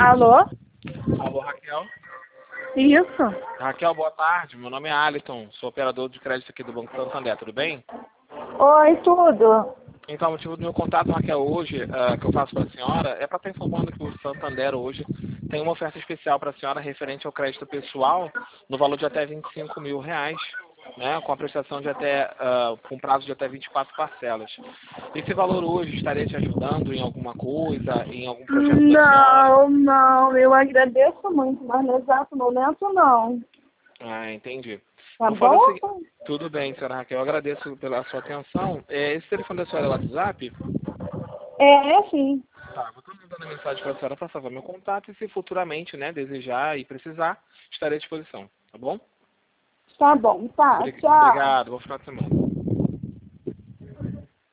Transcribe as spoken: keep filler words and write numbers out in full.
Alô? Alô, Raquel. Isso. Raquel, boa tarde. Meu nome é Alisson, sou operador de crédito aqui do Banco Santander, tudo bem? Oi, tudo. Então, o motivo do meu contato, Raquel, hoje, uh, que eu faço para a senhora, é para estar informando que o Santander hoje tem uma oferta especial para a senhora referente ao crédito pessoal, no valor de até vinte e cinco mil reais, né, com a prestação de até, uh, com prazo de até vinte e quatro parcelas. Esse valor hoje estaria te ajudando em alguma coisa, em algum projeto da senhora? Não, não, eu agradeço muito, mas no exato momento não. Ah, entendi. Tá Vou fazer o seguinte. bom? Tudo bem, senhora Raquel. Eu agradeço pela sua atenção. É, esse telefone da senhora é o WhatsApp? É, é sim. Tá, vou estar mandando a mensagem para a senhora para salvar meu contato e se futuramente, né, desejar e precisar, estarei à disposição. Tá bom? Tá bom, tá. Obrig- Tchau. Obrigado. Bom final de semana.